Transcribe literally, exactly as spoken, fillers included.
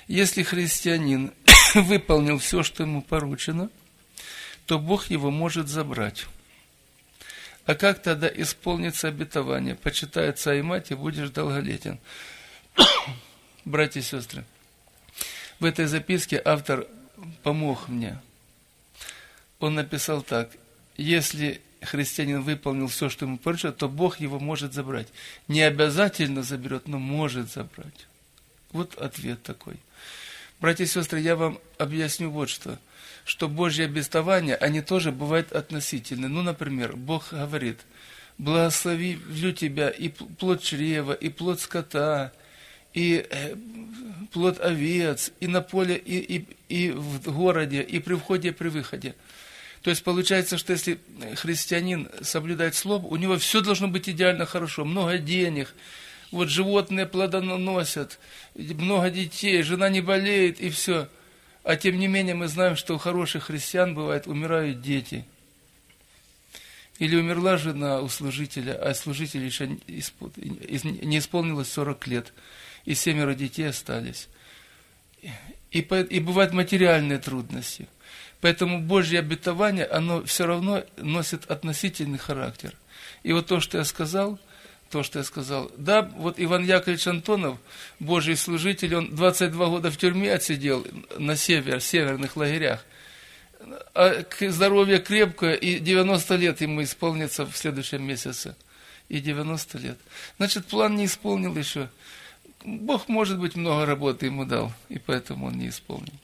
Если христианин выполнил все, что ему поручено, то Бог его может забрать. А как тогда исполнится обетование? Почитай отца и мать, и будешь долголетен. Братья и сестры, в этой записке автор помог мне. Он написал так: если христианин выполнил все, что ему поручено, то Бог его может забрать. Не обязательно заберет, но может забрать. Вот ответ такой. Братья и сестры, я вам объясню вот что. Что Божьи обетования, они тоже бывают относительны. Ну, например, Бог говорит: благословлю тебя и плод чрева, и плод скота, и плод овец, и на поле, и, и, и в городе, и при входе, и при выходе. То есть получается, что если христианин соблюдает слово, у него все должно быть идеально хорошо, много денег, вот животные плодоносят, много детей, жена не болеет, и все. А тем не менее мы знаем, что у хороших христиан бывает умирают дети. Или умерла жена у служителя, а служитель еще не исполнилось сорок лет, и семеро детей остались. И, и бывают материальные трудности. Поэтому Божье обетование, оно все равно носит относительный характер. И вот то, что я сказал, то, что я сказал. Да, вот Иван Яковлевич Антонов, Божий служитель, он двадцать два года в тюрьме отсидел на север, северных лагерях. А здоровье крепкое, и девяносто лет ему исполнится в следующем месяце. И девяносто лет. Значит, план не исполнил еще. Бог, может быть, много работы ему дал, и поэтому он не исполнил.